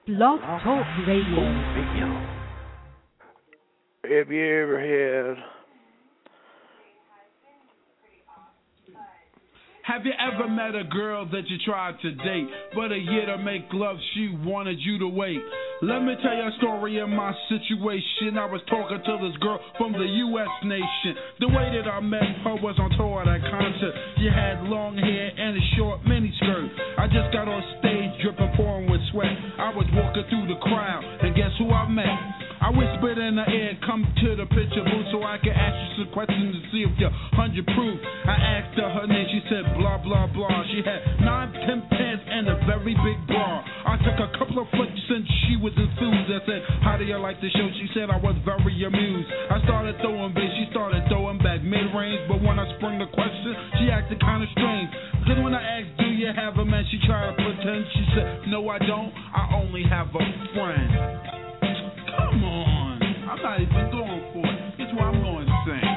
Blog Talk Radio. Have you ever had... Have you ever met a girl that you tried to date, but a year to make love she wanted you to wait? Let me tell you a story of my situation. I was talking to this girl from the U.S. nation. The way that I met her was on tour at a concert. She had long hair and a short miniskirt. I just got on stage dripping, pouring with sweat. I was walking through the crowd, and guess who I met? I whispered in her ear, come to the picture booth so I could ask you some questions to see if you're 100 proof. I asked her name, she said blah, blah, blah. She had 9 Pimp pants and a very big bra. I took a couple of flicks and she was enthused. I said, how do you like the show? She said I was very amused. I started throwing bass, she started throwing back mid-range. But when I sprung the question, she acted kind of strange. Then when I asked, do you have a man? She tried to pretend. She said, no, I don't. I only have a friend. Come on, I'm not even going for it. It's what I'm going to sing.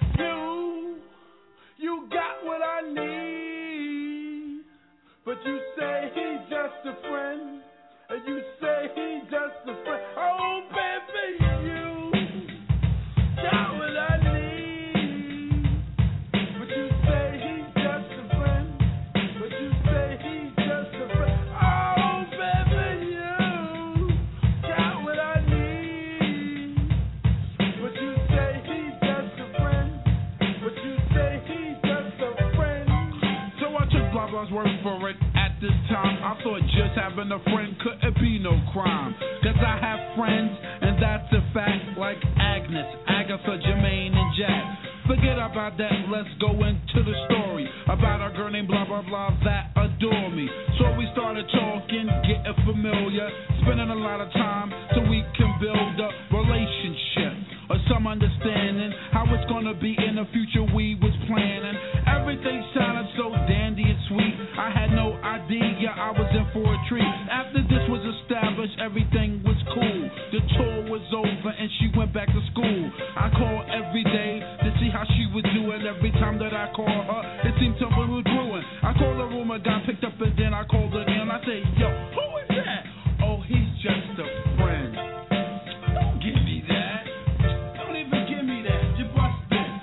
You got what I need, but you say he's just a friend, and you say he's just a friend. Oh, baby, you got what I need, but you say he's just a friend, but you say he's just a friend. Oh, baby, you got what I need, but you say he's just a friend, but you say he's just a friend. So I took blah blah's word for it. At this time, I thought just having a friend couldn't be no crime. Cause I have friends, and that's a fact, like Agnes, Agatha, Jermaine, and Jack. Forget about that, let's go into the story about a girl named blah blah blah that adore me. So we started talking, getting familiar, spending a lot of time so we can build a relationship or some understanding how it's gonna be in the future we was planning. Everything sounded so dandy and sweet. I had no idea I was in for a treat. After this was established, everything was cool. The tour was over and she went back to school. I called every day to see how she was doing. Every time that I called her, it seemed something was brewing. I called the room, a guy picked up, and then I called again. I said, yo, who is that? Oh, he's just a friend. Don't give me that. Don't even give me that. You busted.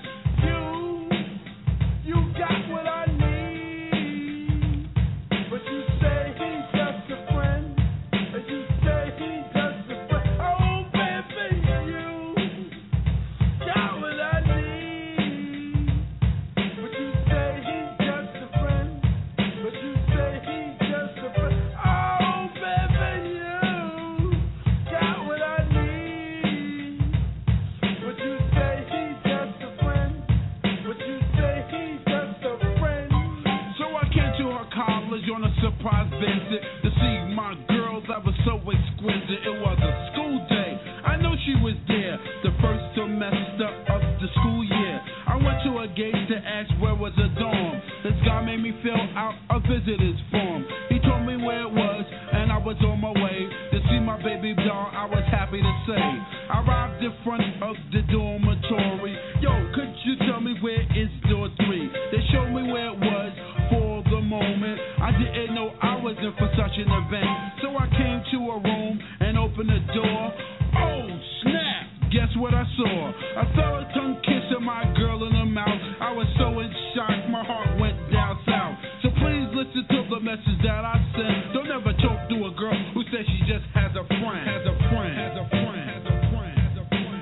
You got what I need, but you say he's just a friend, and you say he's just a friend. Oh, baby, you got what I need, but you say he's just a friend, but you say he's just a friend. Oh, baby, you got what I need, but you say he's just a friend, but you say he's just a friend. So I came to her college on a surprise visit to see my girl that was so exquisite. It was a school day. I know she was there the first semester of the school year. I went to a gate to ask where was the dorm. This guy made me fill out a visitor's form. He told me where it was, and I was on my way to see my baby doll. I was happy to say. I arrived in front of the dormitory. Yo, could you tell me where is door 3? They showed me where it was for the moment. I didn't know I was in for such an event. So I came to a room and opened the door. Oh, snap! Guess what I saw? I saw a tongue kissing my girl in the mouth. I was so in shock, my heart went down south. So please listen to the message that I sent. Don't ever talk to a girl who says she just has a friend. Has a friend. Has a friend. Has a friend. Has a friend.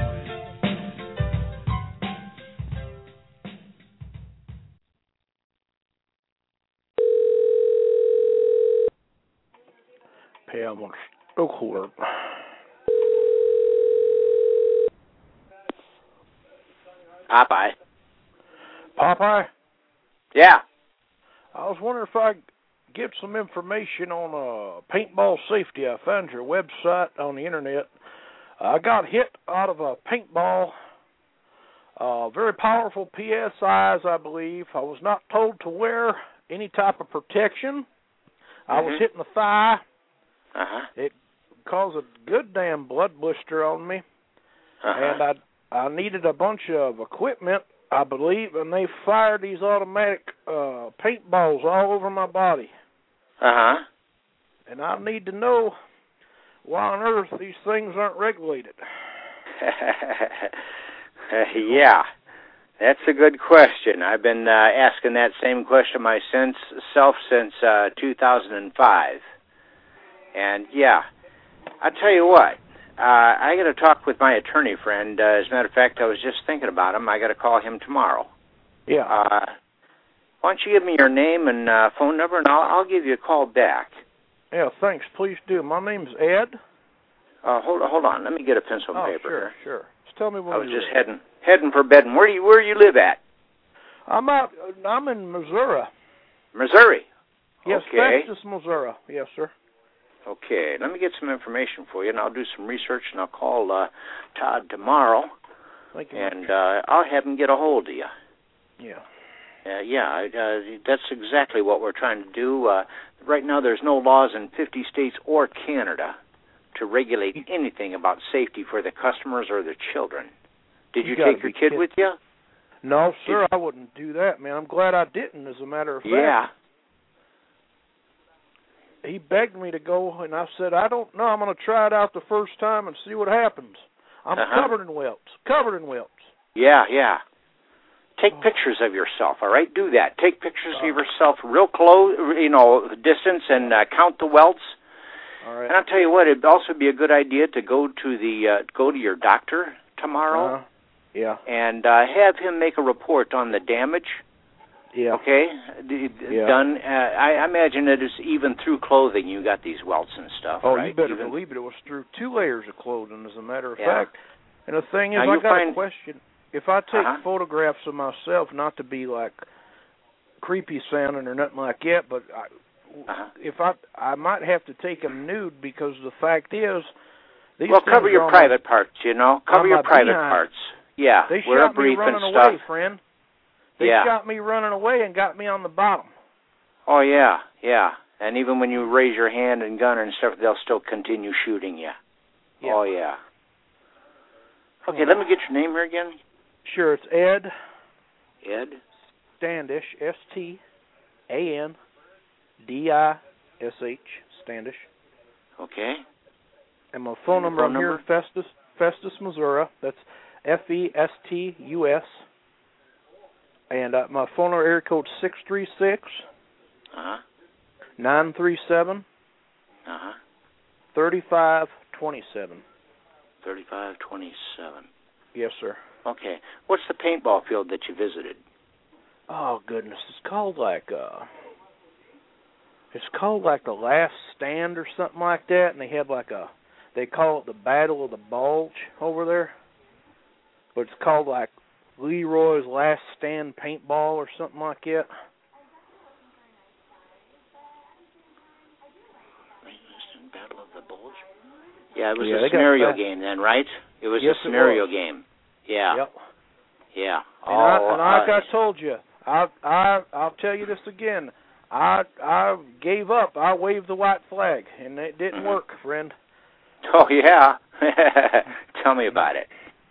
Pam Stokeholder. Popeye. Popeye? Yeah. I was wondering if I could get some information on paintball safety. I found your website on the internet. I got hit out of a paintball. Very powerful PSIs, I believe. I was not told to wear any type of protection. I was hit in the thigh. It caused a good damn blood blister on me. And I needed a bunch of equipment, I believe, and they fired these automatic paintballs all over my body. And I need to know why on earth these things aren't regulated. Yeah, that's a good question. I've been asking that same question myself since 2005. And, yeah, I'll tell you what. I got to talk with my attorney friend. As a matter of fact, I was just thinking about him. I got to call him tomorrow. Yeah. Why don't you give me your name and phone number, and I'll give you a call back. Yeah, thanks. Please do. My name's Ed. Hold on. Let me get a pencil and paper here. Sure. Just tell me when I was you're just ready. heading for bed. And where do you live at? I'm in Missouri. Missouri. Yes, Okay. Festus, Missouri. Yes, sir. Okay. Let me get some information for you, and I'll do some research, and I'll call Todd tomorrow, Thank you. and I'll have him get a hold of you. Yeah. That's exactly what we're trying to do. Right now, there's no laws in 50 states or Canada to regulate anything about safety for the customers or the children. Did you take your kid with you? No, sir, I wouldn't do that, man. I'm glad I didn't, as a matter of fact. Yeah. He begged me to go, and I said, I don't know. I'm going to try it out the first time and see what happens. I'm covered in welts. Yeah. Take pictures of yourself, all right? Do that. Take pictures of yourself real close, distance, and count the welts. All right. And I'll tell you what, it'd also be a good idea to go to your doctor tomorrow. Yeah. And have him make a report on the damage. Yeah. Okay? Done. I imagine it is even through clothing you got these welts and stuff, right? Oh, you better believe it. It was through 2 layers of clothing, as a matter of fact. And the thing is, I got a question. If I take photographs of myself, not to be like creepy sounding or nothing like that, but if I might have to take them nude, because the fact is, these things cover your private parts, Cover your private parts. Yeah. They wear shot a brief me running and stuff. away, friend. They shot me running away and got me on the bottom. Oh, yeah. And even when you raise your hand and gun and stuff, they'll still continue shooting you. Yeah. Oh, yeah. Okay, let me get your name here again. Sure, it's Ed. Ed? Standish, Standish, Standish. Okay. And my phone number, I'm here in Festus, Missouri. That's Festus. And my phone number, area code 636 937 3527. 3527. Yes, sir. Okay. What's the paintball field that you visited? Oh goodness, it's called like the Last Stand or something like that, and they have they call it the Battle of the Bulge over there, but it's called like Leroy's Last Stand Paintball or something like that. Battle of the Bulge? Yeah, it was a scenario game then, right? It was a scenario game. Yeah. Yep. Yeah. And like I told you, I'll tell you this again. I gave up. I waved the white flag, and it didn't work, friend. Oh, yeah. Tell me about it.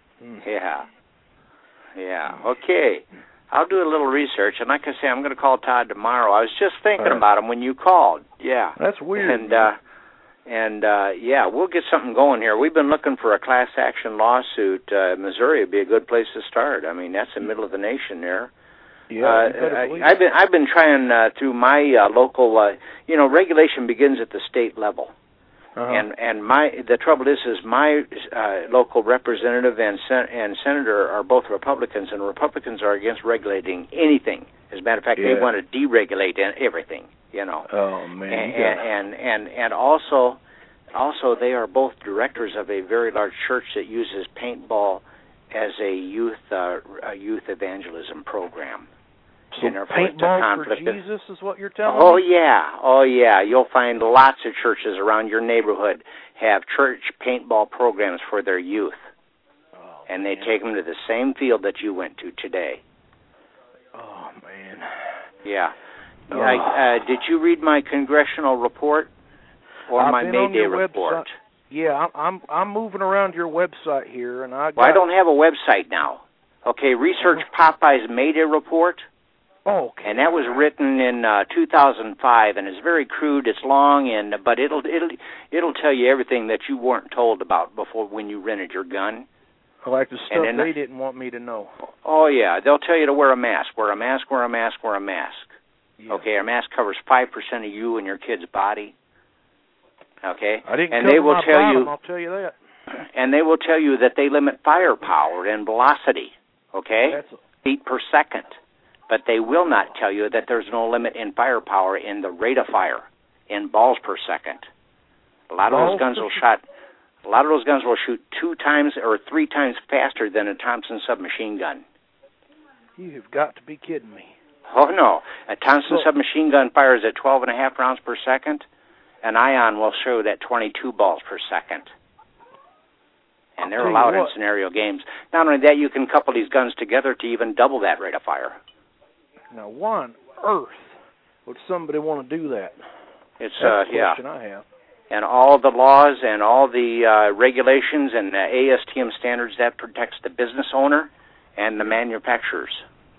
Yeah. Okay. I'll do a little research, and like I say, I'm going to call Todd tomorrow. I was just thinking about him when you called. Yeah. That's weird. And we'll get something going here. We've been looking for a class action lawsuit. Missouri would be a good place to start. I mean, that's the middle of the nation there. Yeah, I've been trying through my local. Regulation begins at the state level, and the trouble is my local representative and senator are both Republicans, and Republicans are against regulating anything. As a matter of fact, they want to deregulate everything. Oh man. And also they are both directors of a very large church that uses paintball as a youth evangelism program. So paintball for Jesus is what you're telling me? Oh yeah. You'll find lots of churches around your neighborhood have church paintball programs for their youth, and they take them to the same field that you went to today. Oh man. Yeah. Did you read my congressional report or my Mayday report? Yeah, I'm moving around your website here, and I don't have a website now. Okay, research Popeye's Mayday report. Oh, okay. And that was written in 2005, and it's very crude. It's long, but it'll tell you everything that you weren't told about before when you rented your gun. Like the stuff they didn't want me to know. Oh yeah, they'll tell you to wear a mask. Wear a mask. Wear a mask. Wear a mask. Yeah. Okay, a mask covers 5% of you and your kid's body. Okay, I didn't and cover they will my tell bottom, you. I'll tell you that. And they will tell you that they limit firepower and velocity. Okay, feet per second. But they will not tell you that there's no limit in firepower in the rate of fire, in balls per second. A lot of those guns will shoot 2 times or 3 times faster than a Thompson submachine gun. You've got to be kidding me. Oh no, a Thompson submachine gun fires at 12.5 rounds per second. An ion will show that 22 balls per second. And they're allowed in scenario games. Not only that, you can couple these guns together to even double that rate of fire. Now, why on earth would somebody want to do that? It's That's the question I have. And all the laws and all the regulations and the ASTM standards, that protects the business owner and the manufacturers.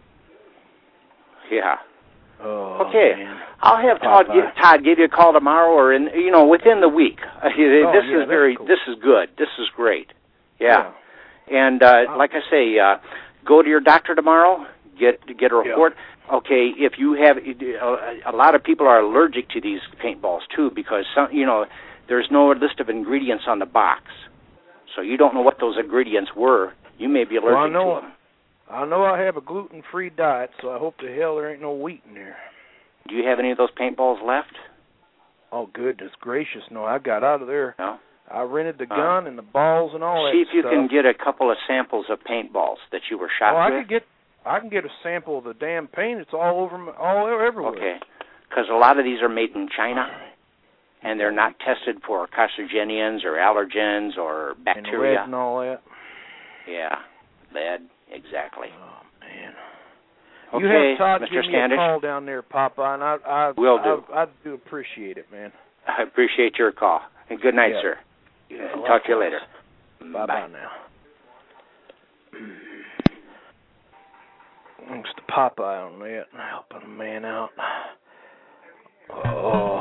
Yeah. Oh, okay. Man. I'll have Todd give you a call tomorrow, or within the week. This is good. This is great. Yeah. And like I say, go to your doctor tomorrow. Get a report. Yeah. Okay, if you have, a lot of people are allergic to these paintballs too, because there's no list of ingredients on the box, so you don't know what those ingredients were. You may be allergic to them. I know I have a gluten-free diet, so I hope to hell there ain't no wheat in there. Do you have any of those paintballs left? Oh, goodness gracious, no! I got out of there. No. I rented the gun and the balls and all that. See if you stuff. can get a couple of samples of paintballs that you were shot with. I can get a sample of the damn paint. It's all everywhere. Okay, because a lot of these are made in China, and they're not tested for carcinogens or allergens or bacteria. And lead and all that. Yeah, lead, exactly. Oh, man. Okay, you have Todd Mr. give me Standish. a call down there, Papa, and I do appreciate it, man. I appreciate your call. And good night, sir. Yeah, talk to you later. Bye-bye now. Thanks to Popeye on that, helping a man out. Oh.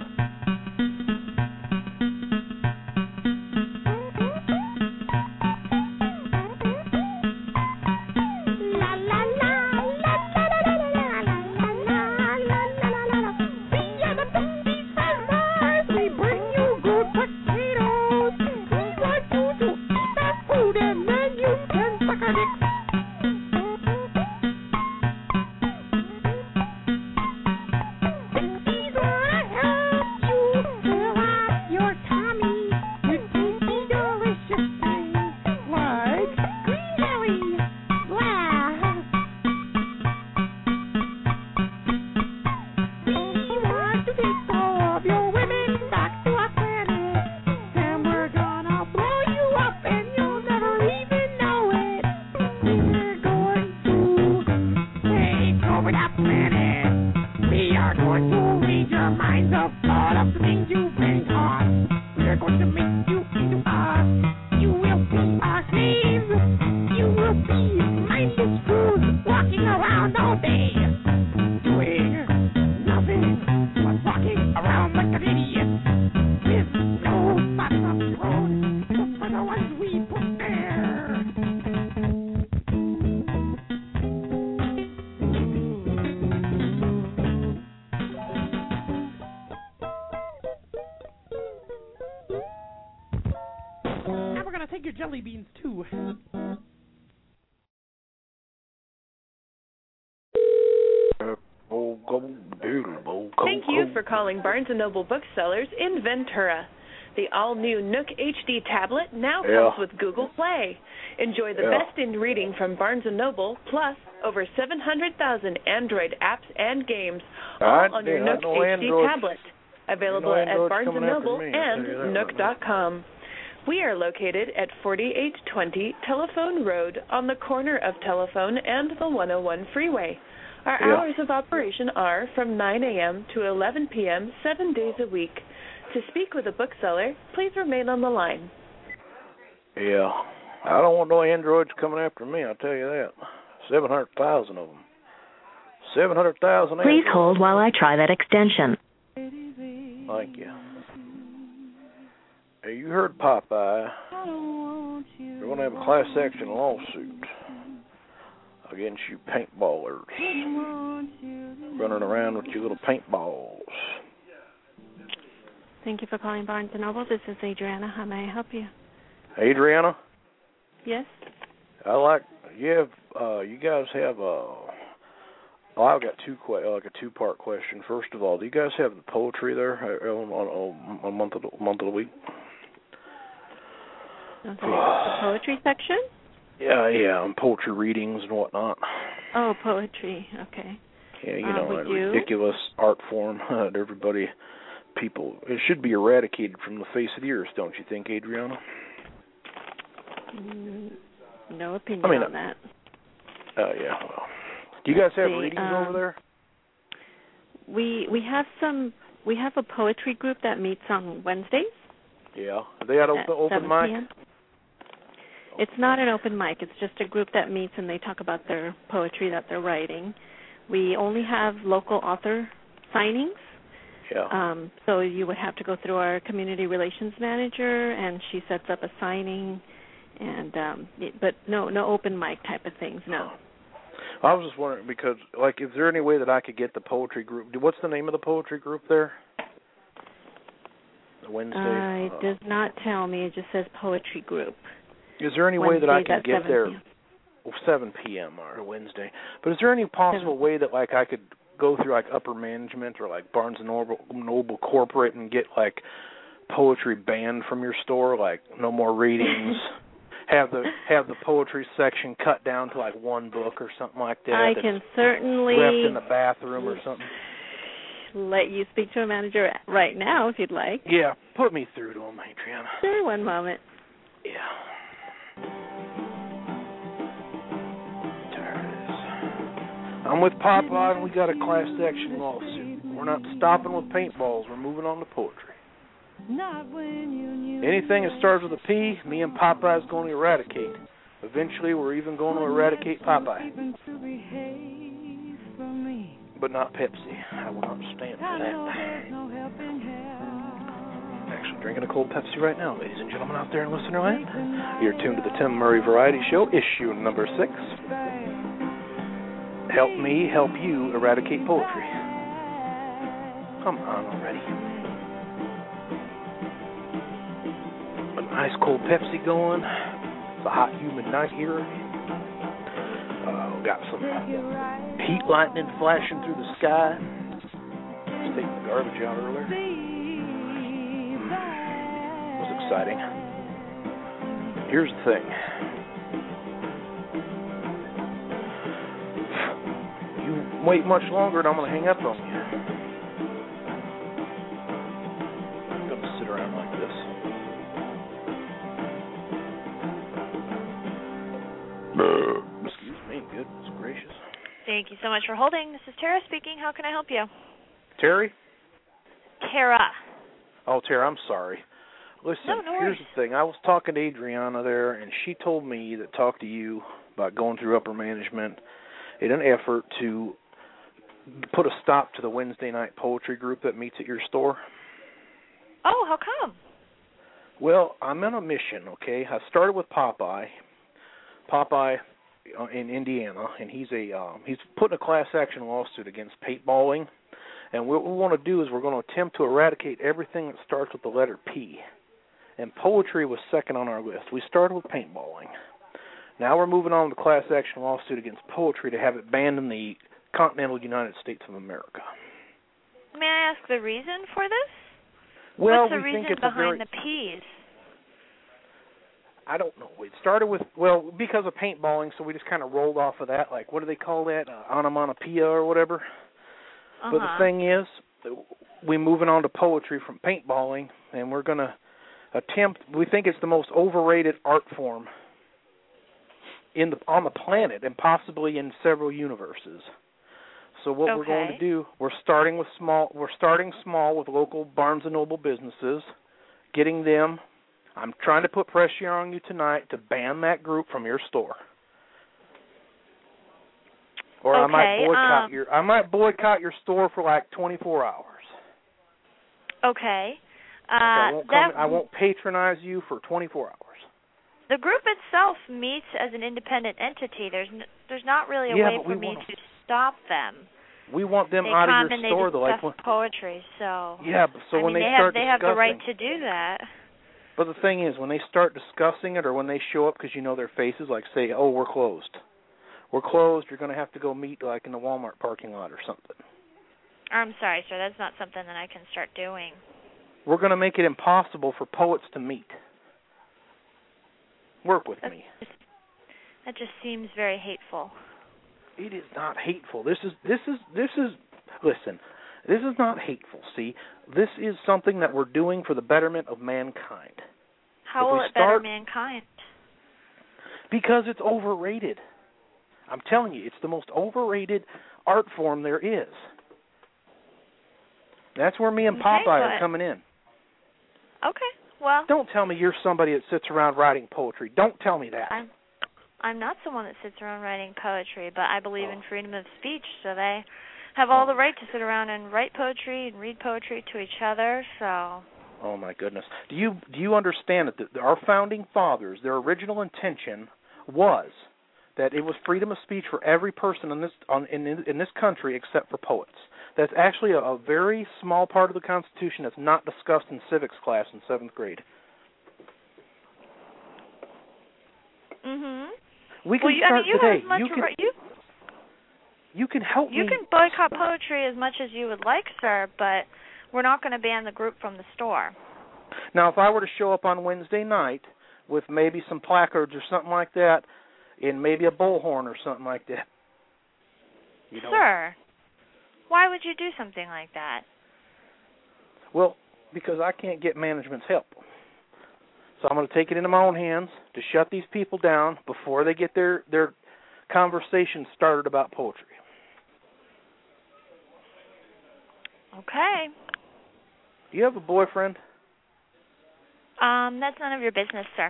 Thank you for calling Barnes & Noble Booksellers in Ventura. The all-new Nook HD tablet now comes with Google Play. Enjoy the best in reading from Barnes & Noble, plus over 700,000 Android apps and games, all on your Nook HD tablet. Available at Barnes & Noble and Nook.com. We are located at 4820 Telephone Road on the corner of Telephone and the 101 Freeway. Our hours of operation are from 9 a.m. to 11 p.m. 7 days a week. To speak with a bookseller, please remain on the line. Yeah. I don't want no androids coming after me, I'll tell you that. 700,000 of them. 700,000. Please hold while I try that extension. Thank you. Hey, you heard Popeye. We're going to have a class action lawsuit against you paintballers running around with your little paintballs. Thank you for calling Barnes & Noble. This is Adriana. How may I help you? Adriana? Yes? You guys have I've got a two-part question. First of all, do you guys have the poetry there on month of the week? Okay. The poetry section? Yeah, and poetry readings and whatnot. Oh, poetry. Okay. Yeah, a ridiculous art form that it should be eradicated from the face of the earth, don't you think, Adriana? No opinion on that. Yeah. Well, do you guys have readings over there? We have a poetry group that meets on Wednesdays. Yeah. Are they at open mic? PM. It's not an open mic. It's just a group that meets and they talk about their poetry that they're writing. We only have local author signings. Yeah. So you would have to go through our community relations manager, and she sets up a signing, but no open mic type of things. No. I was just wondering because, is there any way that I could get the poetry group? What's the name of the poetry group there? The Wednesday. It does not tell me. It just says poetry group. Is there any way that I could get there? 7 p.m. or Wednesday. But is there any possible way that I could go through upper management or Barnes & Noble corporate and get poetry banned from your store? No more readings. have the poetry section cut down to one book or something like that. I can certainly left in the bathroom or something. Let you speak to a manager right now if you'd like. Yeah, put me through to him, Adriana. Sure, one moment. Yeah. There it is. I'm with Popeye and we got a class action lawsuit. We're not stopping with paintballs. We're moving on to poetry. Anything that starts with a P, me and Popeye's going to eradicate. Eventually, we're even going to eradicate Popeye. But not Pepsi. I will not stand for that. I'm actually drinking a cold Pepsi right now, ladies and gentlemen out there in listener land. You're tuned to the Tim Murray Variety Show, issue number 6. Help me help you eradicate poetry. Come on already. Nice cold Pepsi going. It's a hot, humid night here. Got some heat lightning flashing through the sky. Just taking the garbage out earlier. It was exciting. Here's the thing. You wait much longer and I'm going to hang up on you. I'm going to sit around like this. Excuse me, goodness gracious. Thank you so much for holding. This is Tara speaking. How can I help you? Terry? Tara. Oh, Tara, I'm sorry. Listen, no here's the thing. I was talking to Adriana there, and she told me to talk to you about going through upper management in an effort to put a stop to the Wednesday night poetry group that meets at your store. Oh, how come? Well, I'm on a mission, okay? I started with Popeye in Indiana, and he's putting a class action lawsuit against paintballing. And what we want to do is we're going to attempt to eradicate everything that starts with the letter P. And poetry was second on our list. We started with paintballing. Now we're moving on to the class action lawsuit against poetry to have it banned in the continental United States of America. May I ask the reason for this? Well, what's the reason behind the P's? I don't know. It started with, because of paintballing, so we just kind of rolled off of that. What do they call that? Onomatopoeia or whatever. But the thing is, we're moving on to poetry from paintballing, and we're going to we think it's the most overrated art form on the planet and possibly in several universes. So what we're going to do, we're starting small with local Barnes & Noble businesses, getting them. I'm trying to put pressure on you tonight to ban that group from your store. Or okay, I might boycott your store for like 24 hours. Okay. I won't patronize you for 24 hours. The group itself meets as an independent entity. There's not really a way for me to stop them. We want them out of your store. They discuss poetry, so... Yeah, so when they start discussing... They have the right to do that. But the thing is, when they start discussing it or when they show up, because you know their faces, like say, oh, we're closed. We're closed, you're going to have to go meet like in the Walmart parking lot or something. I'm sorry, sir, that's not something that I can start doing. We're going to make it impossible for poets to meet. Work with me. That just seems very hateful. It is not hateful. This is listen, this is not hateful, see? This is something that we're doing for the betterment of mankind. How will it better mankind? Because it's overrated. I'm telling you, it's the most overrated art form there is. That's where me and Popeye are coming in. Okay, well... Don't tell me you're somebody that sits around writing poetry. Don't tell me that. I'm not someone that sits around writing poetry, but I believe in freedom of speech, so they have all the right to sit around and write poetry and read poetry to each other, so... Oh, my goodness. Do you understand that our founding fathers, their original intention was that it was freedom of speech for every person in this country except for poets? That's actually a very small part of the Constitution that's not discussed in civics class in 7th grade. Mm-hmm. We can start today. You can help me. You can boycott poetry as much as you would like, sir, but we're not going to ban the group from the store. Now, if I were to show up on Wednesday night with maybe some placards or something like that, and maybe a bullhorn or something like that, Sir, why would you do something like that? Well, because I can't get management's help. So I'm going to take it into my own hands to shut these people down before they get their conversation started about poetry. Okay. Do you have a boyfriend? That's none of your business, sir.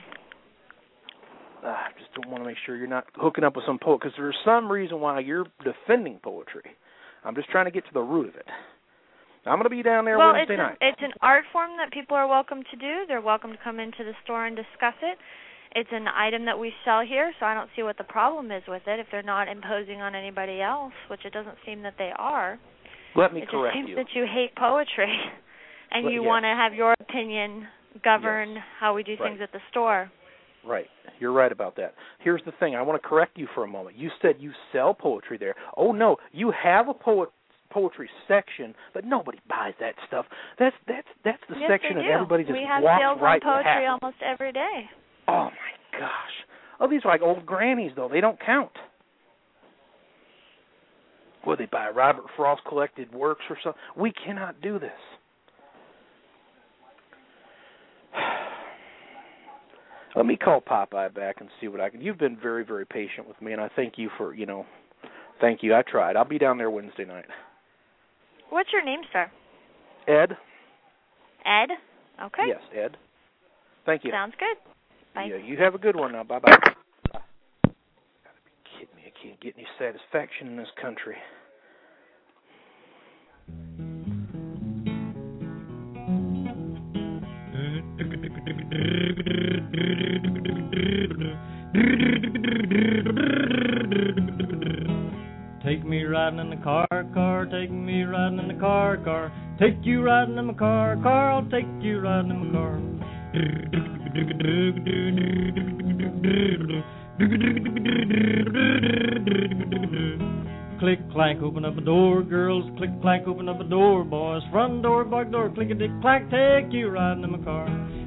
I just don't want to make sure you're not hooking up with some poet, because there's some reason why you're defending poetry. I'm just trying to get to the root of it. I'm going to be down there Wednesday night. It's an art form that people are welcome to do. They're welcome to come into the store and discuss it. It's an item that we sell here, so I don't see what the problem is with it if they're not imposing on anybody else, which it doesn't seem that they are. Let me correct you. It just seems that you hate poetry, and you want to have your opinion govern how we do things at the store. Right. You're right about that. Here's the thing. I want to correct you for a moment. You said you sell poetry there. Oh, no. You have a poetry section, but nobody buys that stuff. That's the section of everybody just walks right past. We have sales on poetry almost every day. Oh, my gosh. Oh, these are like old grannies, though. They don't count. Well, they buy Robert Frost collected works or something. We cannot do this. Let me call Popeye back and see what I can. You've been very, very patient with me, and I thank you for, thank you. I tried. I'll be down there Wednesday night. What's your name, sir? Ed. Ed? Okay. Yes, Ed. Thank you. Sounds good. Bye. Yeah, you have a good one now. Bye-bye. Gotta be kidding me. I can't get any satisfaction in this country. Take me riding in the car, take me riding in the car, take you riding in my car, I'll take you riding in my car. Click, clank, open up a door, girls, click, clank, open up a door, boys, front door, back door, click-a-dick, clack, take you riding in my car.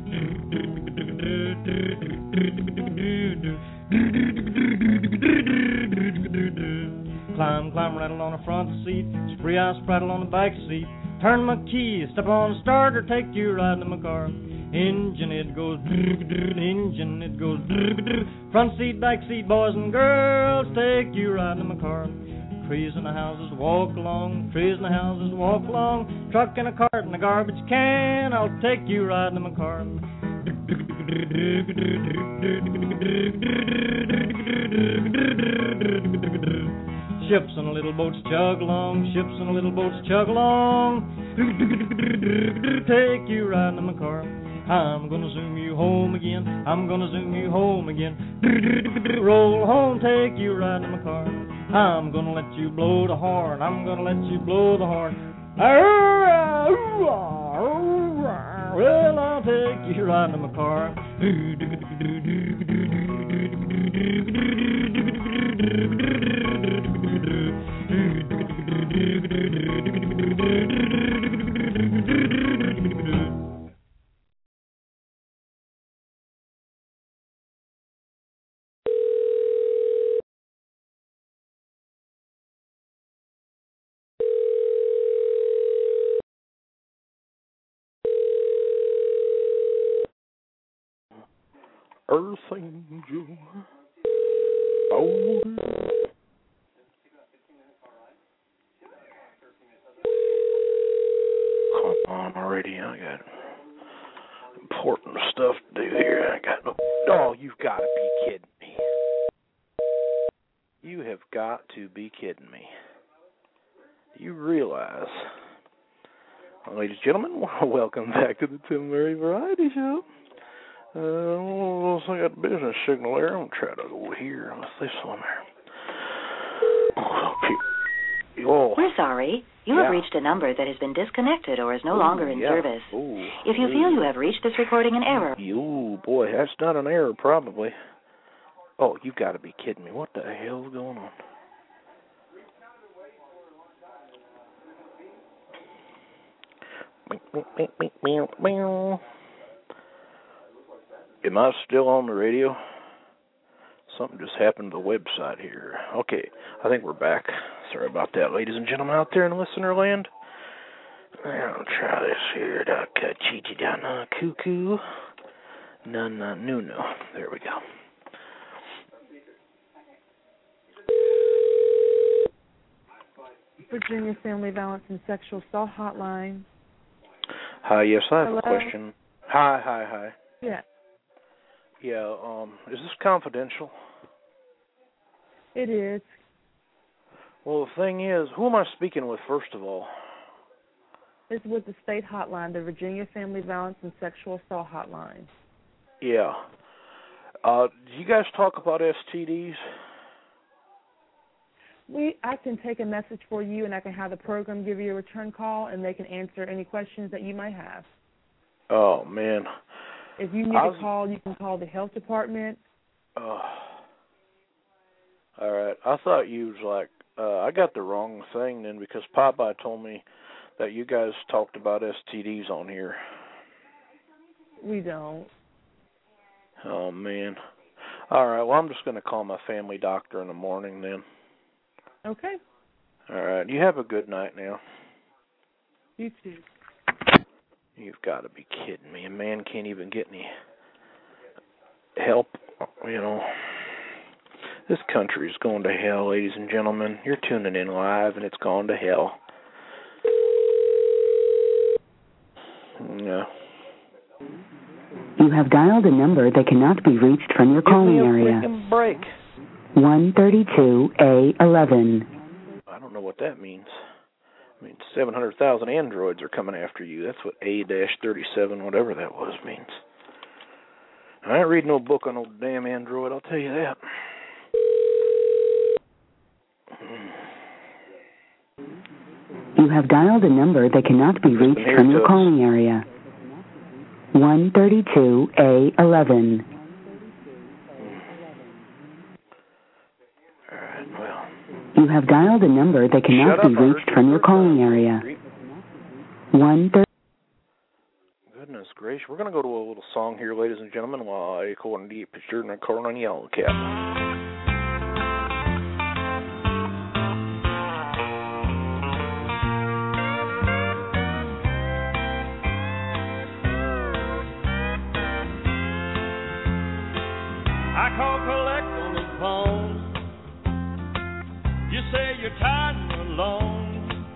Climb, rattle on the front seat, spree, I prattle on the back seat, turn my key, step on the starter, take you riding in my car. Engine, it goes engine, it goes front seat, back seat, boys and girls, take you riding in my car. Trees in the houses walk along, trees in the houses walk along, truck and a cart and a garbage can, I'll take you riding in my car. Ships and little boats chug along, ships and little boats chug along. Take you riding in my car. I'm gonna zoom you home again. I'm gonna zoom you home again. Roll home, take you riding in my car. I'm gonna let you blow the horn. I'm gonna let you blow the horn. Well, I'll take you riding in my car. Earth Angel. Oh. Come on already. I got important stuff to do here. I got no. Oh, you've got to be kidding me. You have got to be kidding me. You realize, ladies and gentlemen, welcome back to the Tim Murray Variety Show. I got a business signal there. I'm going to try to go here with this one there. Oh. We're sorry. You have reached a number that has been disconnected or is no longer in service. If you feel you have reached this recording in error. Oh, boy, that's not an error, probably. Oh, you've got to be kidding me. What the hell's going on? Am I still on the radio? Something just happened to the website here. Okay, I think we're back. Sorry about that, ladies and gentlemen out there in listener land. I'll try this here. Cuckoo. No. There we go. Virginia Family Violence and Sexual Assault Hotline. Hi, yes, I have a question. Hi. Yeah. Yeah, is this confidential? It is. Well, the thing is, who am I speaking with, first of all? It's with the state hotline, the Virginia Family Violence and Sexual Assault Hotline. Yeah. Do you guys talk about STDs? I can take a message for you, and I can have the program give you a return call, and they can answer any questions that you might have. Oh, man. If you need to call, you can call the health department. All right. I thought you was like, I got the wrong thing then, because Popeye told me that you guys talked about STDs on here. We don't. Oh, man. All right. Well, I'm just going to call my family doctor in the morning then. Okay. All right. You have a good night now. You too. You've got to be kidding me. A man can't even get any help, you know. This country is going to hell, ladies and gentlemen. You're tuning in live, and it's gone to hell. Yeah. You have dialed a number that cannot be reached from your calling area. Give me a freaking break. 132A11. I don't know what that means. I mean, 700,000 androids are coming after you. That's what A-37, whatever that was, means. I ain't reading no book on no damn android, I'll tell you that. You have dialed a number that cannot be reached from your calling area. 132A11. You have dialed a number that cannot be reached from your calling area. 130. Goodness gracious. We're going to go to a little song here, ladies and gentlemen, while I go and deep picture and corn on yellow cap. I call collect on the phone. You say you're tired and alone,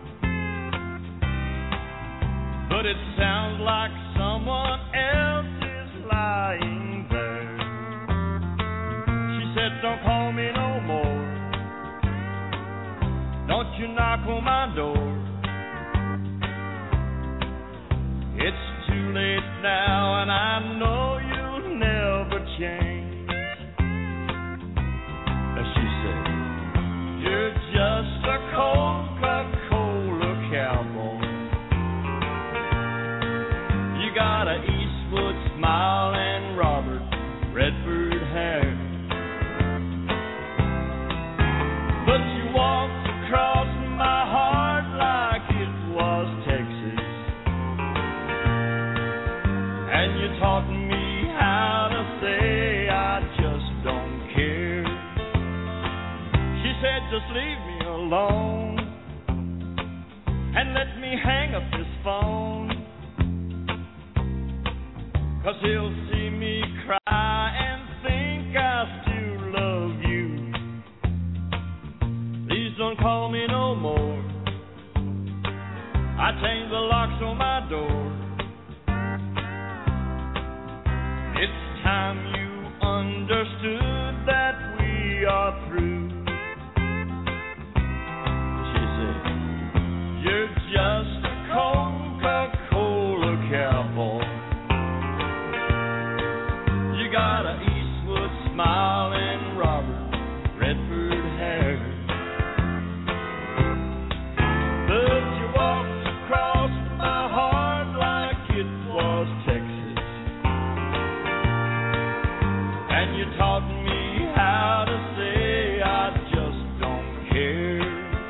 but it sounds like someone else is lying there. She said, don't call me no more. on my door. It's too late now, and I know you'll never change. She said, you're just a Coca-Cola cowboy. You got a Eastwood smile and Robert Redford hair. But you walked across my heart like it was Texas. And you taught me how to say I just don't care. She said, just leave me alone and let me hang up this phone. 'Cause he'll see me cry and think I still love you. Please don't call me no more. I changed the locks on my door. It's time you understood that we are through. She said, you're just a Coca-Cola cowboy. You got a Eastwood smile and Robert Redford hair. But you walked across my heart like it was Texas. And you taught me how to say I just don't care.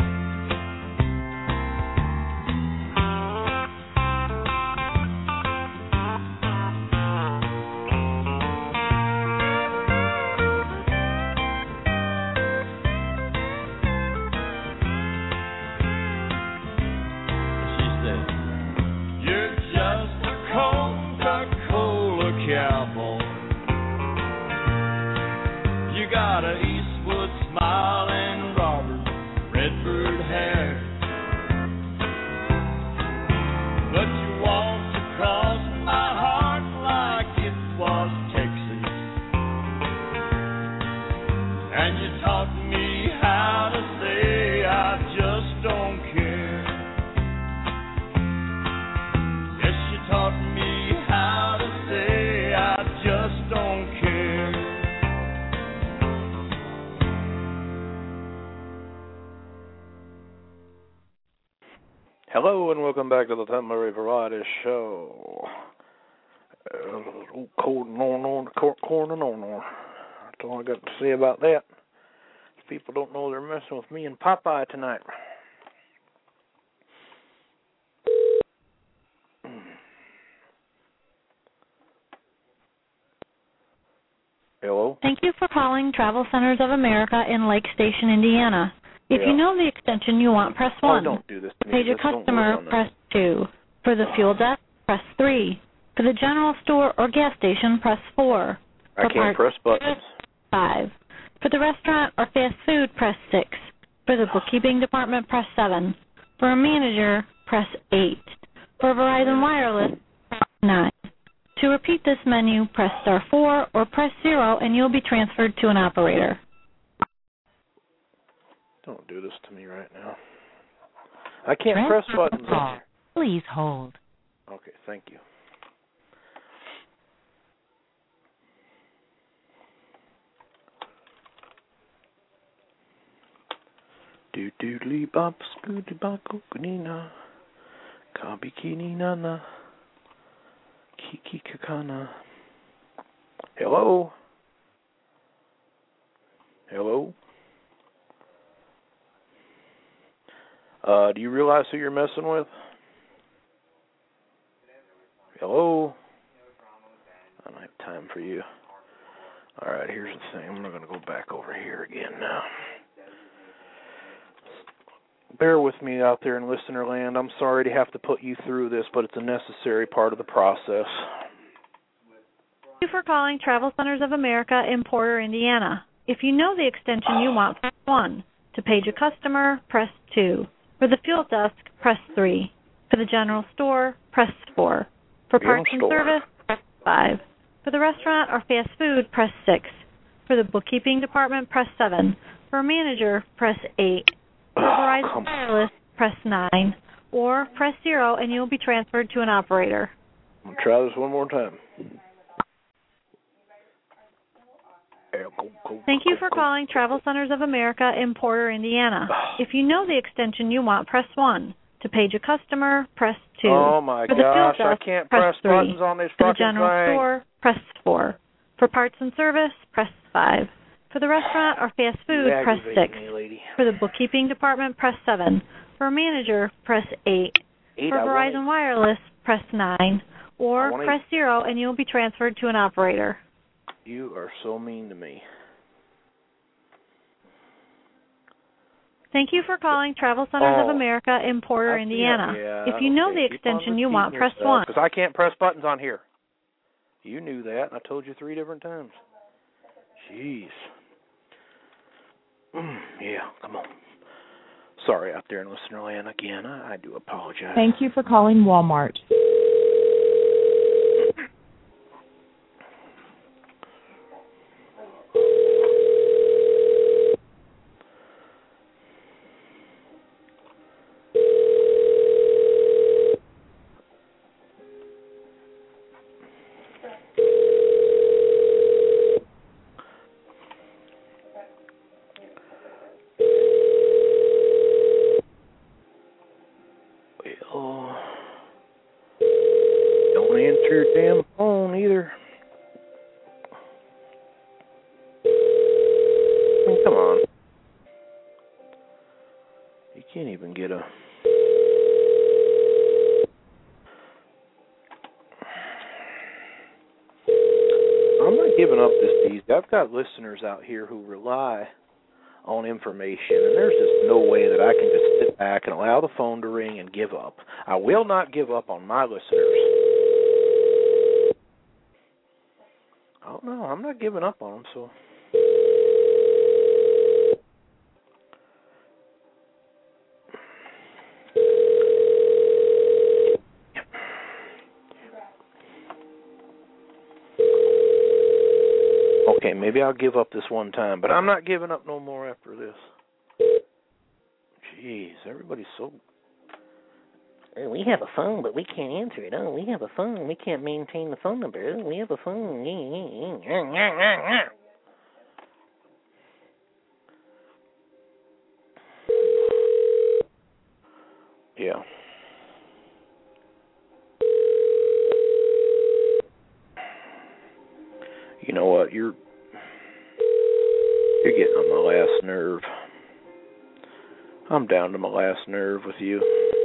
She said, you're just a Coca-Cola cowboy. You got a Eastwood smile and Robert Redford hair. But you walked across my heart like it was Texas. And you taught me how to say I just don't care. Yes, you taught me how to say I just don't care. Hello and welcome back to the Temporary Variety Show. Corn on. That's all I got to say about that. People don't know they're messing with me and Popeye tonight. Hello? Thank you for calling Travel Centers of America in Lake Station, Indiana. If you know the extension you want, press 1. Oh, don't do this to me. Page a customer, press 2. For the fuel desk, press 3. For the general store or gas station, press 4. I can't press buttons. 5. For the restaurant or fast food, press 6. For the bookkeeping department, press 7. For a manager, press 8. For Verizon Wireless, press 9. To repeat this menu, press star 4 or press 0 and you'll be transferred to an operator. Don't do this to me right now. I can't press buttons. Please hold. Okay, thank you. Do doodly bop scooty bop kukunina kabikini nana kiki kakana. Hello? Hello? Do you realize who you're messing with? Hello? I don't have time for you. Alright, here's the thing. I'm going to go back over here again now. Bear with me out there in listener land. I'm sorry to have to put you through this, but it's a necessary part of the process. Thank you for calling Travel Centers of America in Porter, Indiana. If you know the extension you want, press 1. To page a customer, press 2. For the fuel desk, press 3. For the general store, press 4. For parts and service, press 5. For the restaurant or fast food, press 6. For the bookkeeping department, press 7. For a manager, press 8. For Verizon Wireless, press 9, or press 0 and you will be transferred to an operator. I'm going to try this one more time. Thank you for calling Travel Centers of America in Porter, Indiana. If you know the extension you want, press 1. To page a customer, press 2. Oh, my gosh, I can't press buttons on this fucking thing. For the general store, press 4. For parts and service, press 5. For the restaurant or fast food, press 6. For the bookkeeping department, press 7. For a manager, press 8. For Verizon Wireless, press 9. Or press 0 and you'll be transferred to an operator. You are so mean to me. Thank you for calling Travel Centers of America in Porter, Indiana. If you know the extension you want, press 1. Because I can't press buttons on here. You knew that, and I told you 3 different times. Jeez. Yeah, come on. Sorry out there in listener land again. I do apologize. Thank you for calling Walmart. Don't answer your damn phone either. I mean, come on. You can't even get a... I'm not giving up this easy. I've got listeners out here who rely on information, and there's just no way that I can just sit back and allow the phone to ring and give up. I will not give up on my listeners. Oh, no, I'm not giving up on them, so... Okay, maybe I'll give up this one time, but I'm not giving up no more after this. Jeez, everybody's so... We have a phone, but we can't answer it. Oh, we have a phone. We can't maintain the phone number. Oh, we have a phone. Yeah. You know what? You're getting on my last nerve. I'm down to my last nerve with you.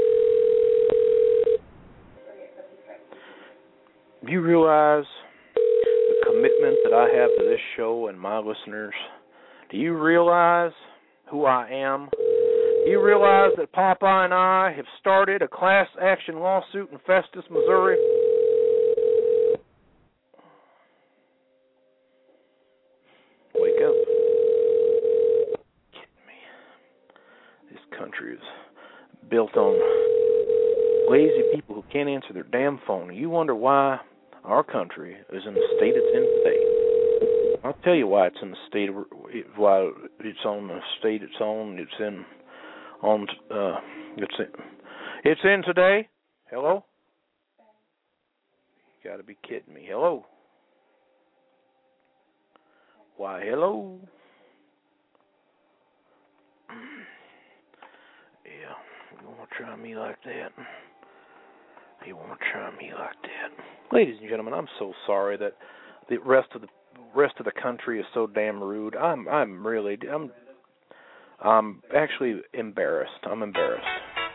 Do you realize the commitment that I have to this show and my listeners? Do you realize who I am? Do you realize that Papa and I have started a class action lawsuit in Festus, Missouri? Wake up. Kidding me. This country is built on lazy people who can't answer their damn phone. You wonder why our country is in the state it's in today. I'll tell you why it's in the state, why it's on the state it's on. It's in today. Hello? You got to be kidding me. Hello? Why, hello? Yeah, you want to try me like that? You want to try me like that? Ladies and gentlemen, I'm so sorry that the rest of the country is so damn rude. I'm actually embarrassed. I'm embarrassed.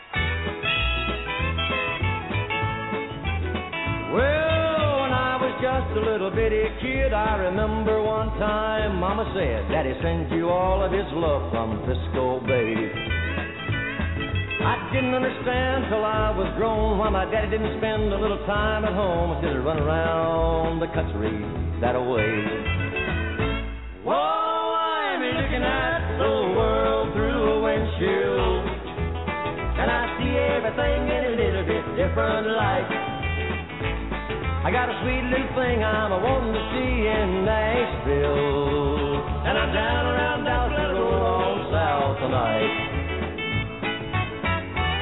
Well, when I was just a little bitty kid, I remember one time Mama said, Daddy sends you all of his love from Frisco Bay. I didn't understand till I was grown why my daddy didn't spend a little time at home instead of run around the country that way. Whoa, I'm looking at the world through a windshield, and I see everything in a little bit different light. I got a sweet little thing I'm wanting to see in Nashville, and I'm down around Dallas and going on south tonight.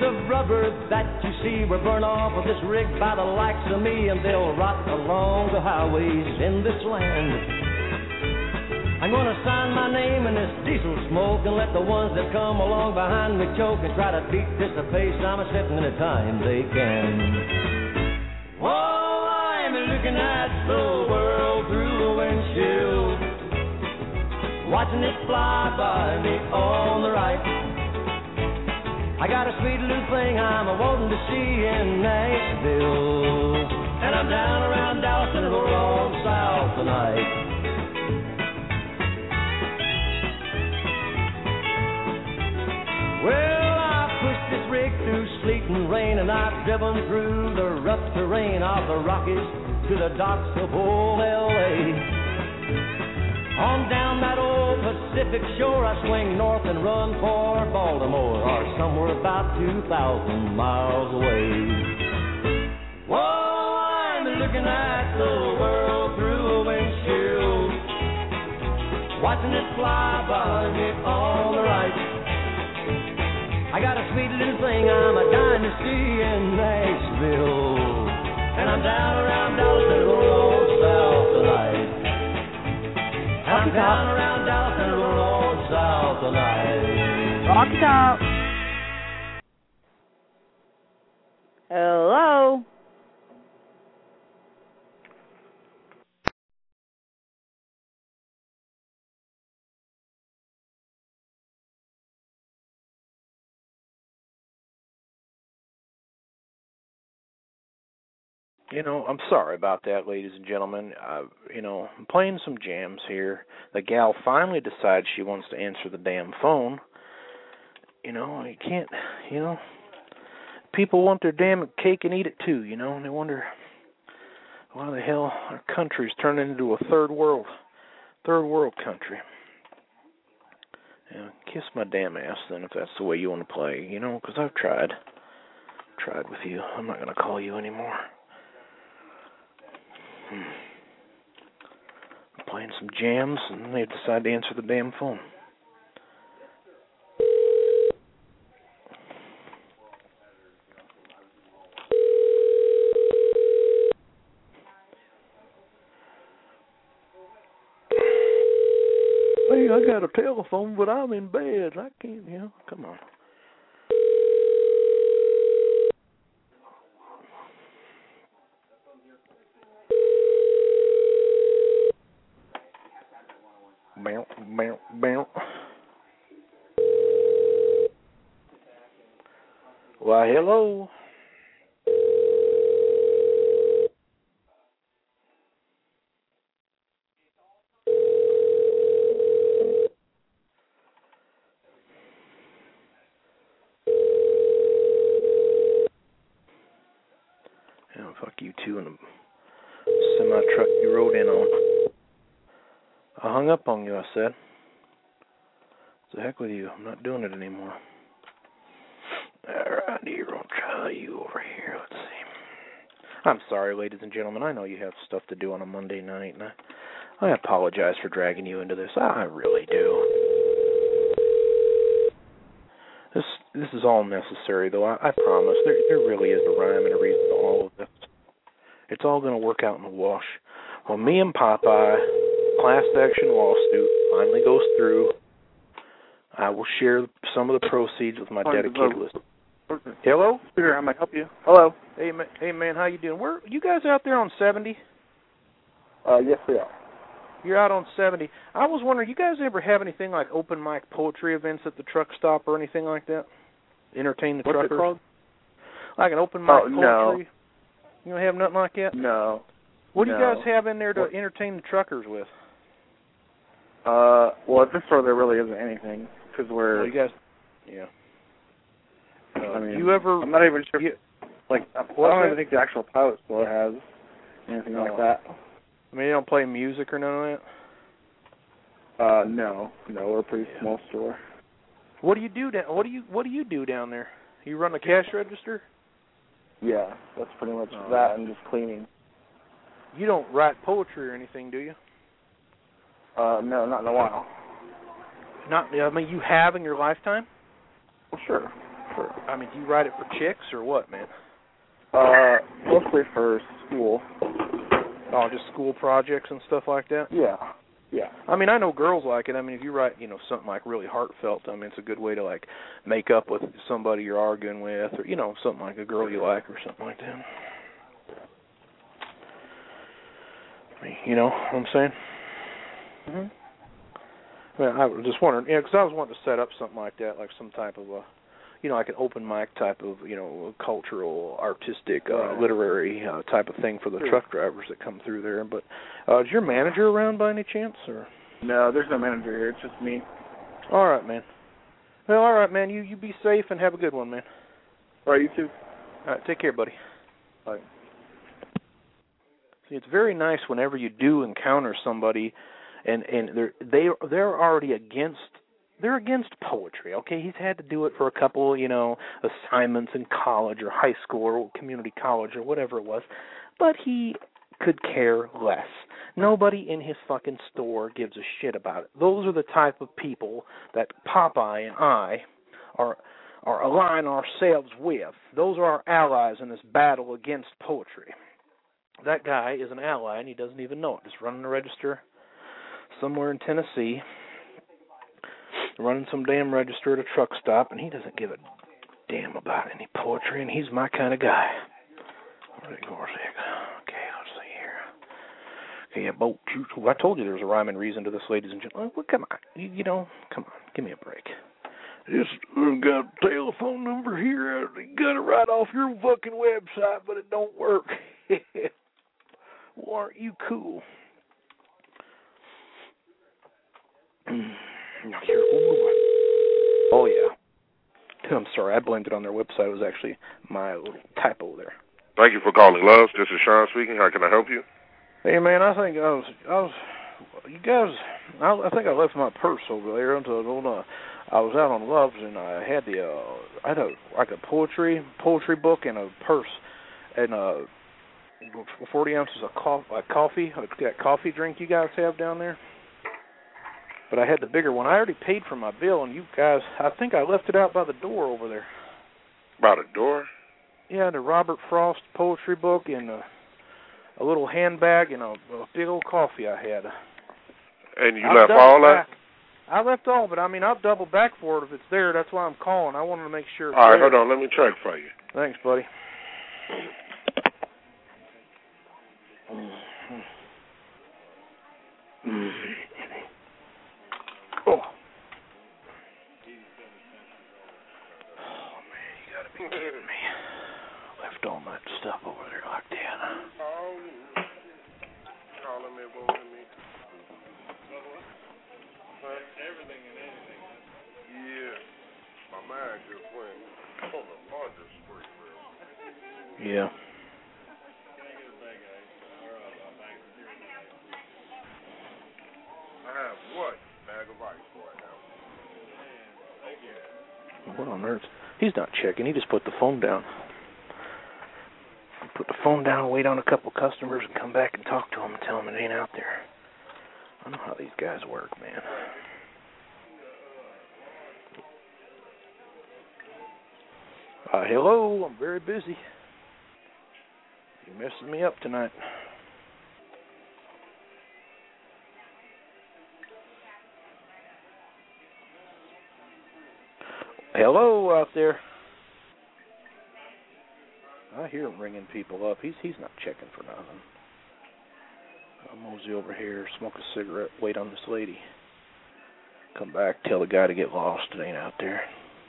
of rubber that you see were burned off of this rig by the likes of me, and they'll rot along the highways in this land. I'm gonna sign my name in this diesel smoke and let the ones that come along behind me choke and try to beat this a pace I'm a-setting any time they can. Whoa, I'm looking at the world through a windshield, watching it fly by me on the right. I got a sweet little thing I'm a-wanting to see in Nashville, and I'm down around Dallas and we're all south tonight. Well, I pushed this rig through sleet and rain, and I've driven through the rough terrain of the Rockies to the docks of old L.A. On down that old Pacific shore, I swing north and run for Baltimore, or somewhere about 2,000 miles away. Whoa, I'm looking at the world through a windshield, watching it fly by me on the right. I got a sweet little thing I'm a-dying to see in Nashville, and I'm down around Dallas and we're all south tonight. And I'm down around Dallas and we're all south tonight. Rock it out. Hello. You know, I'm sorry about that, ladies and gentlemen. I'm playing some jams here. The gal finally decides she wants to answer the damn phone. You can't, people want their damn cake and eat it too, and they wonder why the hell our country's turning into a third world country. Kiss my damn ass then if that's the way you want to play, because I've tried with you. I'm not going to call you anymore. I'm playing some jams, and they decide to answer the damn phone. Hey, I got a telephone, but I'm in bed. I can't, come on. Bow, bow, bow. Why, hello. Yeah, fuck you too in the semi-truck you rode in on. I hung up on you, I said. The heck with you. I'm not doing it anymore. Alright, here, I'll try you over here. Let's see. I'm sorry, ladies and gentlemen. I know you have stuff to do on a Monday night, and I apologize for dragging you into this. I really do. This is all necessary, though. I promise. There really is a rhyme and a reason to all of this. It's all going to work out in the wash. When me and Popeye class action lawsuit finally goes through, I will share some of the proceeds with my dedicated listeners. Hello? Peter, how may I help you? Hello. Hey man, how you doing? Where you guys out there on 70? Yes, we are. You're out on 70. I was wondering, you guys ever have anything like open mic poetry events at the truck stop or anything like that? Entertain the truckers? What's it called? Like an open mic poetry? No. You don't have nothing like that? No. What do you guys have in there to entertain the truckers with? Well, at this store there really isn't anything because we're. Well, you guys, yeah. I mean, you ever? I'm not even sure. I don't even think the actual pilot store has anything like that. I mean, you don't play music or none of that. No, we're a pretty small store. What do you do What do you do down there? You run the cash register? Yeah, that's pretty much that and just cleaning. You don't write poetry or anything, do you? No, not in a while. You have in your lifetime? Well, sure. sure. I mean, do you write it for chicks or what, man? Mostly for school. Oh, just school projects and stuff like that? Yeah. I mean, I know girls like it. I mean, if you write, something like really heartfelt, I mean, it's a good way to, like, make up with somebody you're arguing with or, something like a girl you like or something like that. I mean, you know what I'm saying? Mm-hmm. Well, I was just wondering, because I was wanting to set up something like that, like some type of like an open mic type of, cultural, artistic, literary type of thing for the truck drivers that come through there. But is your manager around by any chance? Or? No, there's no manager here. It's just me. All right, man. Well, all right, man. You be safe and have a good one, man. All right, you too. All right, take care, buddy. Bye. See, it's very nice whenever you do encounter somebody, and they're already against. They're against poetry, okay? He's had to do it for a couple, assignments in college or high school or community college or whatever it was, but he could care less. Nobody in his fucking store gives a shit about it. Those are the type of people that Popeye and I are align ourselves with. Those are our allies in this battle against poetry. That guy is an ally, and he doesn't even know it. Just running a register somewhere in Tennessee, running some damn register at a truck stop, and he doesn't give a damn about any poetry, and he's my kind of guy. Where'd it go? Okay, let's see here. Okay, I told you there was a rhyme and reason to this, ladies and gentlemen. Well, come on. Come on. Give me a break. I've got a telephone number here. I got it right off your fucking website, but it don't work. Well, aren't you cool? Oh, yeah. I'm sorry, I blamed it on their website. It was actually my little typo there. Thank you for calling Loves. This is Sean speaking. How can I help you? Hey, man, I think I think I left my purse over there until I was out on Loves, and I had a poetry book and a purse and 40 ounces of coffee, that coffee drink you guys have down there. But I had the bigger one. I already paid for my bill, and you guys, I think I left it out by the door over there. By the door? Yeah, the Robert Frost poetry book and a little handbag and a big old coffee I had. And you left all that? I left all of it. I mean, I'll double back for it if it's there. That's why I'm calling. I wanted to make sure. All right, hold on. Let me check for you. Thanks, buddy. Oh, man, you gotta be kidding me. Left all that stuff over there like that. Calling me, bothering me. Everything and anything. Yeah. My mind just went on the largest spree, real. Yeah. I have what? Bag of ice right now. What on earth? He's not checking. He just put the phone down. Put the phone down, wait on a couple customers, and come back and talk to them and tell them it ain't out there. I know how these guys work, man. Hello, I'm very busy. You're messing me up tonight. Hello out there. I hear him ringing people up. He's not checking for nothing. I'll mosey over here, smoke a cigarette, wait on this lady. Come back, tell the guy to get lost. It ain't out there.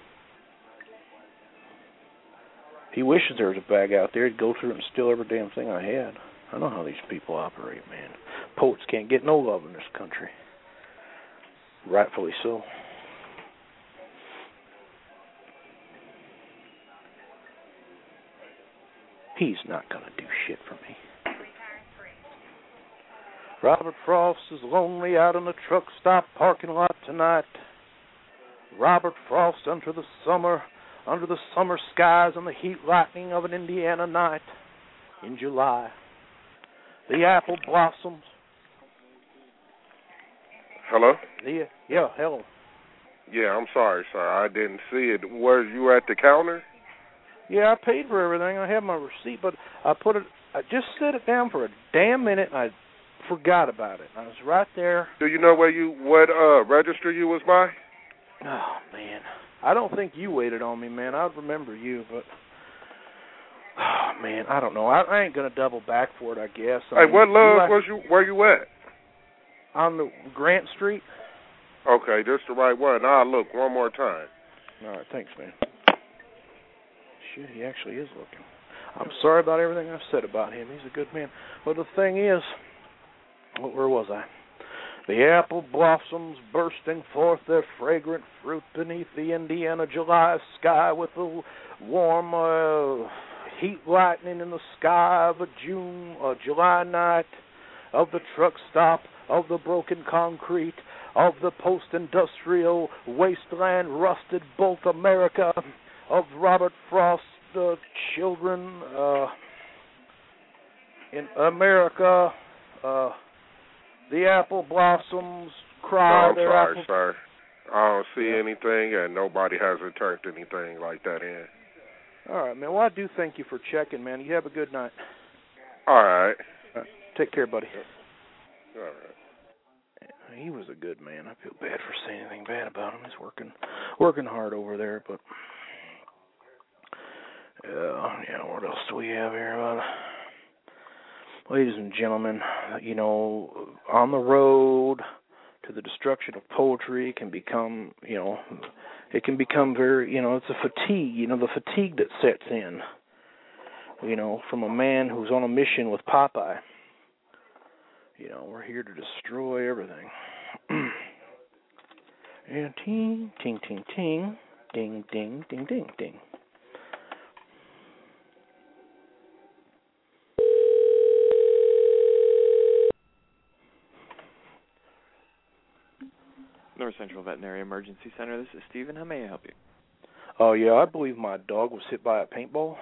He wishes there was a bag out there. He'd go through it and steal every damn thing I had. I know how these people operate, man. Poets can't get no love in this country. Rightfully so. He's not going to do shit for me. Robert Frost is lonely out in the truck stop parking lot tonight. Robert Frost under the summer skies and the heat lightning of an Indiana night in July. The apple blossoms. Hello? Yeah, hello. Yeah, I'm sorry, sir. I didn't see it. Were you at the counter? Yeah, I paid for everything. I have my receipt, but I just set it down for a damn minute, and I forgot about it. I was right there. Do you know what register you was by? Oh, man. I don't think you waited on me, man. I'd remember you, but... Oh, man, I don't know. I ain't going to double back for it, I guess. Hey, what love were you at? On the Grant Street. Okay, just the right one. I'll look one more time. All right, thanks, man. Shit, he actually is looking. I'm sorry about everything I said about him. He's a good man. But the thing is, where was I? The apple blossoms bursting forth their fragrant fruit beneath the Indiana July sky with the warm heat lightning in the sky of a July night, of the truck stop, of the broken concrete, of the post-industrial wasteland rusted bolt America, of Robert Frost, the children in America, the apple blossoms cry. No, I'm sorry, sir. I don't see anything, and nobody hasn't turned anything like that in. All right, man. Well, I do thank you for checking, man. You have a good night. All right. Take care, buddy. All right. He was a good man. I feel bad for saying anything bad about him. He's working hard over there, but what else do we have here? Ladies and gentlemen, on the road to the destruction of poetry can become, it can become very, it's a fatigue, the fatigue that sets in, from a man who's on a mission with Popeye. We're here to destroy everything. And ting, ting, ting, ting, ding, ding, ding, ding, ding. North Central Veterinary Emergency Center. This is Steven. How may I help you? Oh, yeah, I believe my dog was hit by a paintball.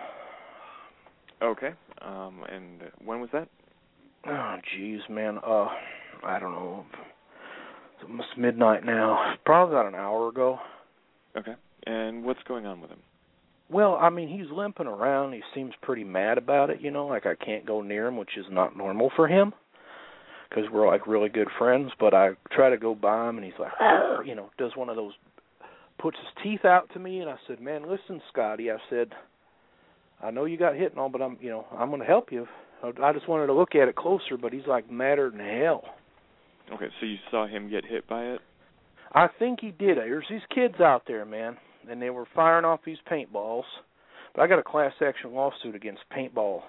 Okay. And when was that? Oh, geez, man. I don't know. It's almost midnight now. Probably about an hour ago. Okay. And what's going on with him? Well, I mean, he's limping around. He seems pretty mad about it, like I can't go near him, which is not normal for him because we're like really good friends. But I try to go by him, and he's like, does one of those, puts his teeth out to me. And I said, man, listen, Scotty. I said, I know you got hit and all, but I'm going to help you. I just wanted to look at it closer, but he's like madder than hell. Okay, so you saw him get hit by it? I think he did. There's these kids out there, man, and they were firing off these paintballs. But I got a class action lawsuit against the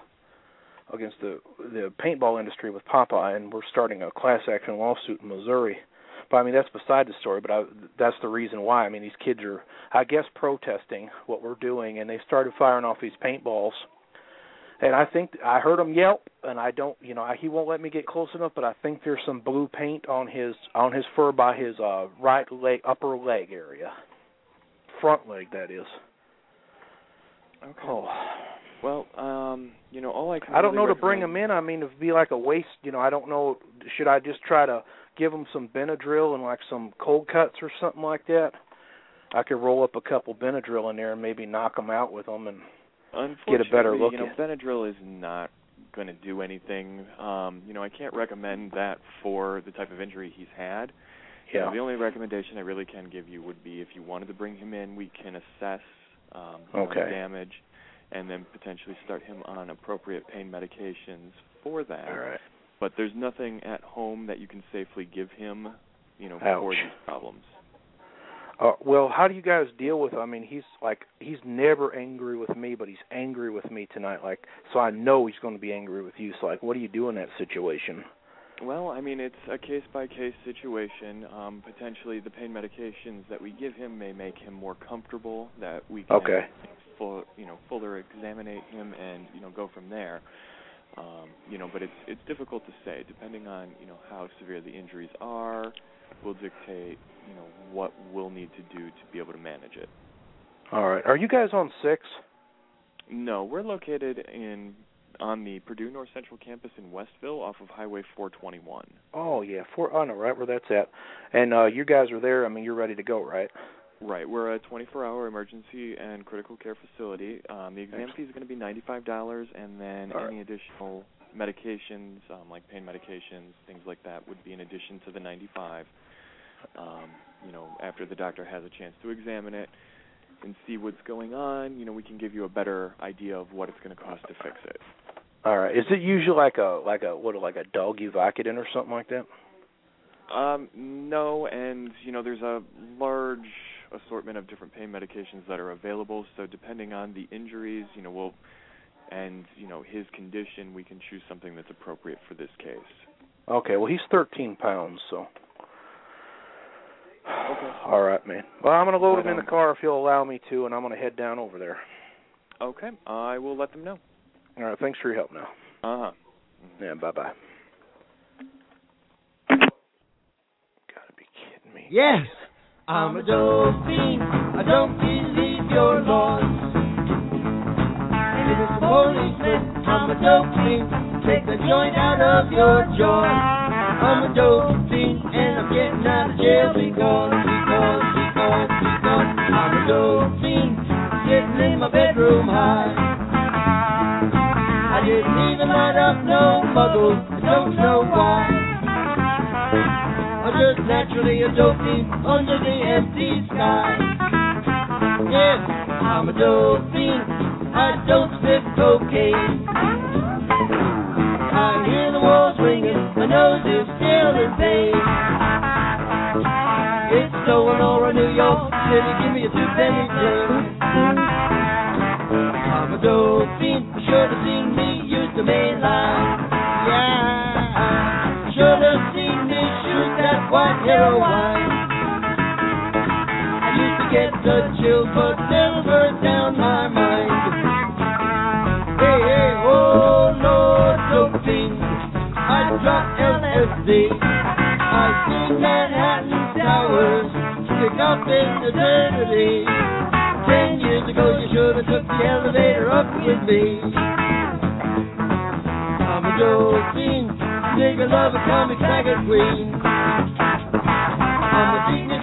paintball industry with Popeye, and we're starting a class action lawsuit in Missouri. But, I mean, that's beside the story, but that's the reason why. I mean, these kids are, I guess, protesting what we're doing, and they started firing off these paintballs. And I think I heard him yelp, and I don't, he won't let me get close enough, but I think there's some blue paint on his fur by his right leg, upper leg area. Front leg, that is. Okay. Oh. Well, all I can I don't know to bring him in. I mean, it'd be like a waste, I don't know. Should I just try to give him some Benadryl and like some cold cuts or something like that? I could roll up a couple Benadryl in there and maybe knock him out with them and get a better look at. Benadryl is not going to do anything. I can't recommend that for the type of injury he's had. Yeah. The only recommendation I really can give you would be if you wanted to bring him in, we can assess the damage and then potentially start him on appropriate pain medications for that. All right. But there's nothing at home that you can safely give him, for these problems. Well, how do you guys deal with? I mean, he's never angry with me, but he's angry with me tonight. So I know he's going to be angry with you. So, what do you do in that situation? Well, I mean, it's a case-by-case situation. Potentially, the pain medications that we give him may make him more comfortable. That we can, fuller examine him and go from there. But it's difficult to say. Depending on how severe the injuries are, will dictate what we'll need to do to be able to manage it. All right. Are you guys on 6? No, we're located in on the Purdue North Central campus in Westville off of Highway 421. Oh, yeah. I know right where that's at. And you guys are there. I mean, you're ready to go, right? Right. We're a 24-hour emergency and critical care facility. The exam fee is going to be $95, and then any additional medications, like pain medications, things like that, would be in addition to the $95. After the doctor has a chance to examine it and see what's going on, we can give you a better idea of what it's going to cost to fix it. All right. Is it usually like a dog you Vicodin or something like that? No, and there's a large assortment of different pain medications that are available. So depending on the injuries, his condition, we can choose something that's appropriate for this case. Okay. Well, he's 13 pounds, so. Okay. All right, man. Well, I'm going to load him in the car if you'll allow me to, and I'm going to head down over there. Okay. I will let them know. All right. Thanks for your help now. Uh-huh. Yeah, bye-bye. Gotta be kidding me. Yes, I'm a dope fiend. I don't believe you're lost. And if it's a policeman, I'm a dope fiend. Take the joint out of your jaw. I'm a dope fiend, and I'm getting out of jail because I'm a dope fiend, sitting in my bedroom high. I didn't even light up no muggles, I don't know why. I'm just naturally a dope fiend under the empty sky. Yes, I'm a dope fiend, I don't sniff cocaine. I hear the walls ringing, my nose is still in pain. It's Sonora, New York City, give me a 2-penny thing. I'm a dope fiend, you should have seen me use the main line. Yeah, should have seen me shoot that white heroine. I used to get the chills, but never down my mind. Hey, oh Lord, dope fiend, I dropped LSD. I seen Manhattan Towers stick up in eternity. 10 years ago, you should have took the elevator up with me. I'm a dope fiend, nigga love a comic faggot queen. I'm a dignity.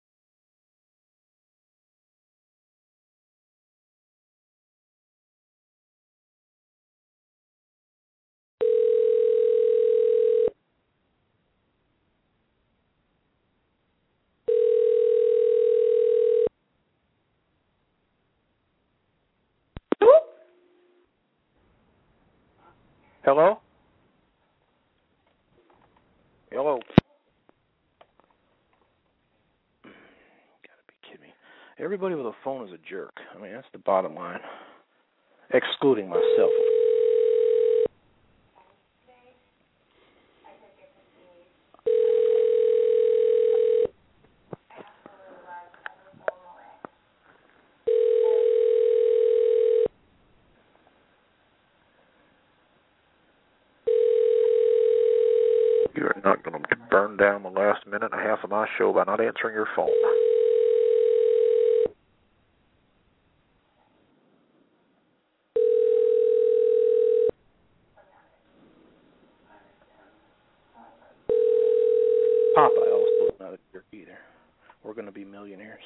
Hello? Hello? Gotta be kidding me. Everybody with a phone is a jerk. I mean, that's the bottom line. Excluding myself. You're not going to burn down the last minute and a half of my show by not answering your phone. Popeye also is not a jerk either. We're going to be millionaires.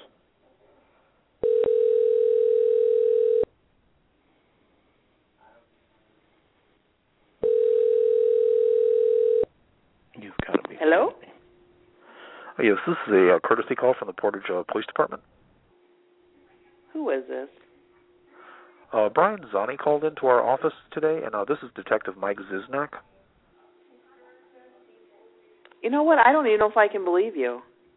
You've got to be. Hello? Yes, this is a courtesy call from the Portage Police Department. Who is this? Brian Zani called into our office today, and this is Detective Mike Ziznak. You know what? I don't even know if I can believe you.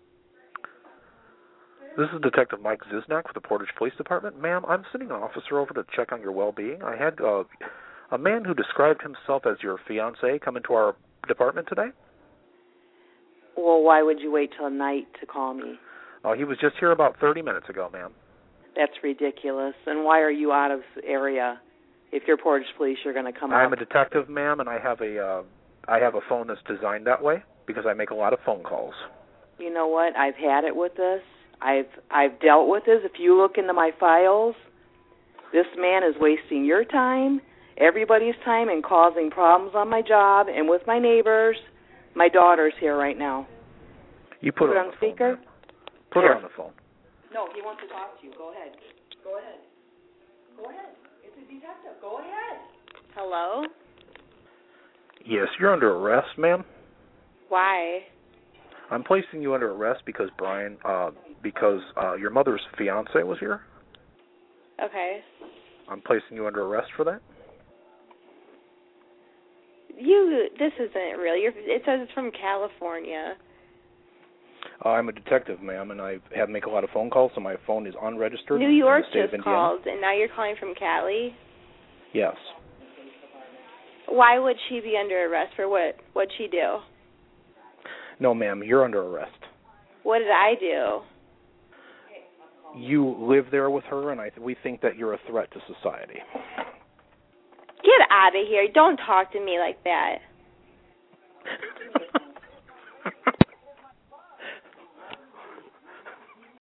This is Detective Mike Ziznak with the Portage Police Department. Ma'am, I'm sending an officer over to check on your well-being. I had a man who described himself as your fiancé come into our department today. Well, why would you wait till night to call me? He was just here about 30 minutes ago, ma'am. That's ridiculous. And why are you out of the area? If you're Portage Police, you're going to come I'm up. a detective, ma'am, and I have a phone that's designed that way because I make a lot of phone calls. You know what? I've had it with this. I've dealt with this. If you look into my files, this man is wasting your time everybody's time and causing problems on my job and with my neighbors. My daughter's here right now. You put it on speaker? Put her on the phone. No, he wants to talk to you. Go ahead. Go ahead. Go ahead. It's a detective. Go ahead. Hello? Yes, you're under arrest, ma'am. Why? I'm placing you under arrest because your mother's fiance was here. Okay. I'm placing you under arrest for that. This isn't real. It says it's from California. I'm a detective, ma'am, and I have to make a lot of phone calls, so my phone is unregistered. New York in the state just of Indiana. called, and now you're calling from Cali? Yes. Why would she be under arrest for what? What'd she do? No, ma'am, you're under arrest. What did I do? You live there with her, and we think that you're a threat to society. Get out of here. Don't talk to me like that.